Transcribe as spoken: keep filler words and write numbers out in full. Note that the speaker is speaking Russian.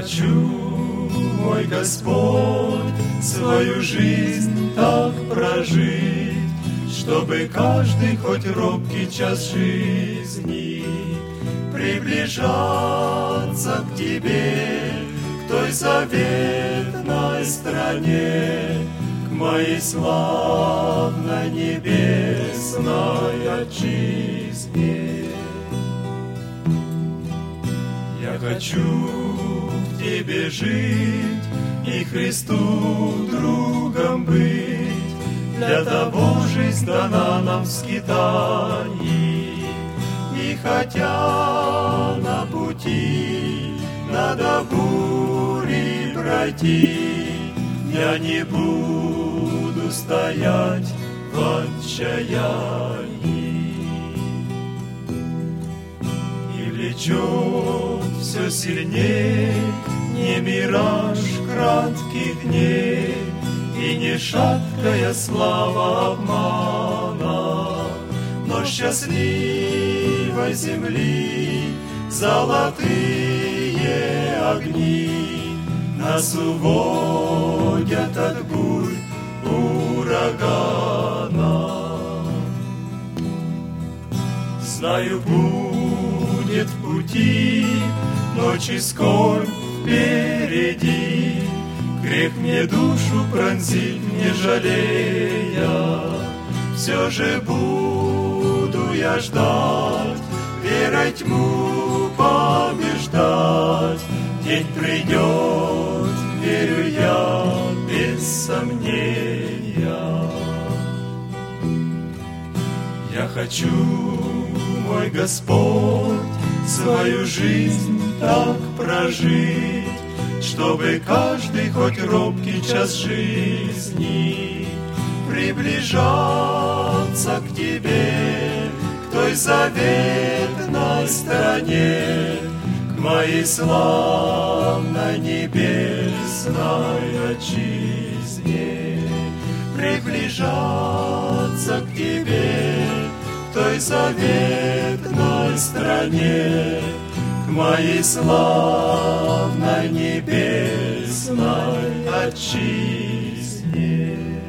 хочу, мой Господь, свою жизнь так прожить, чтобы каждый хоть робкий час жизни приближаться к Тебе, к той заветной стране, к моей славной небесной отчизне. Я хочу в Тебе жить и Христу другом быть. Для того жизнь дана нам в скитании. И хотя на пути надо бури пройти, я не буду стоять в отчаянии. И влечет все сильней не мираж кратких дней, и не шаткая слава обмана, но счастливой земли золотые огни нас уводят от бурь урагана. Знаю, будет в пути ночи скорбь впереди, грех мне душу пронзит, не жалея. Все же буду я ждать, верой тьму побеждать. День придет, верю я, без сомнения. Я хочу, мой Господь, свою жизнь так прожить, чтобы каждый хоть робкий час жизни приближаться к Тебе, к той заветной стране, к моей славной небесной отчизне. Приближаться к Тебе, к той заветной стране, к моей славной небесной отчизне.